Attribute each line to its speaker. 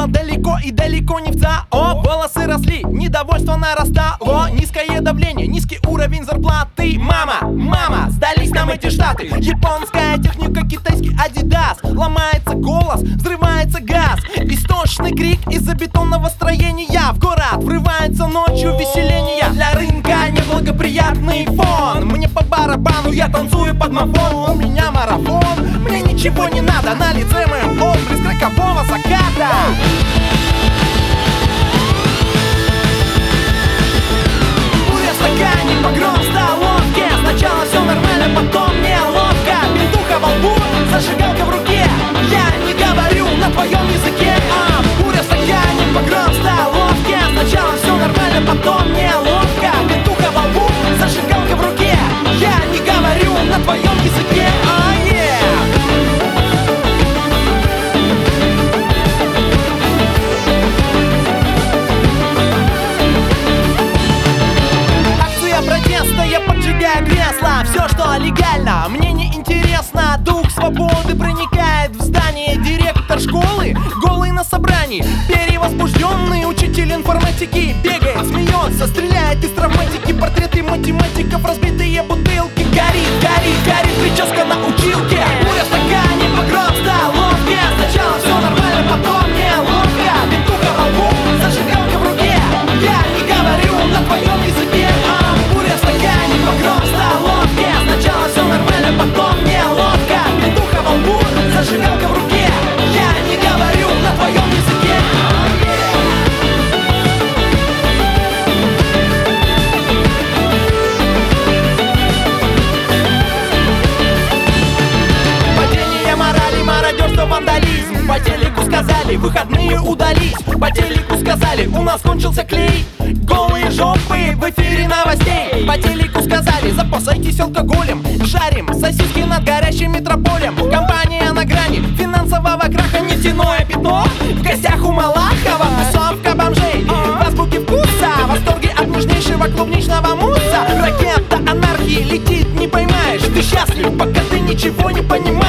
Speaker 1: стоял далеко и далеко не в ЦАО. Волосы росли, недовольство нарастало. Низкое давление, низкий уровень зарплаты. Мама, сдались нам эти штаты. Японская техника, китайский Адидас. Ломается голос, взрывается газ. Истошный крик из-за бетонного строения. В город врывается ночью веселение. Для рынка неблагоприятный фон. Мне по барабану, я танцую под мафон. У меня марафон, мне ничего не надо. На лице моем отблеск рокового заката. Буря в стакане, погром в столовке. Сначала все нормально, потом неловко. Бентуха во лбу, зажигалка в руке. Я не говорю на твоем языке. Буря в стакане, погром в столовке. Сначала все нормально, потом неловко. Бентуха во лбу, зажигалка в руке. Я не говорю на твоем языке. Я поджигаю кресло, все, что легально, мне не интересно. Дух свободы проникает в здание. Директор школы, голый на собрании. Перевозбужденный учитель информатики бегает, смеется, стреляет из травматики. Портреты математиков, разбитые бутылки. Горит прическа на училке. Буря в стакане, погром в столовке. Сначала все нормально, потом неловко. Бентуха во лбу, зажигалка в руке. Я не говорю на твоем языке. Буря в стакане, погром в столовке. Сначала все нормально, потом неловко. Бентуха во лбу, зажигалка в руке. Я не говорю на твоем языке. Падение морали, мародерство, вандализм. По телеку сказали, выходные удались. По телеку сказали, у нас кончился клей. Голые жопы в эфире новостей. По телеку сказали, запасайтесь алкоголем. Жарим сосиски над горящим метрополем. Компания на грани финансового краха. Нефтяное пятно в гостях у Малахова. Тусовка бомжей в азбуке вкуса. Восторги от нежнейшего клубничного мусса. Ракета анархии летит, не поймаешь. Ты счастлив, пока ты ничего не понимаешь.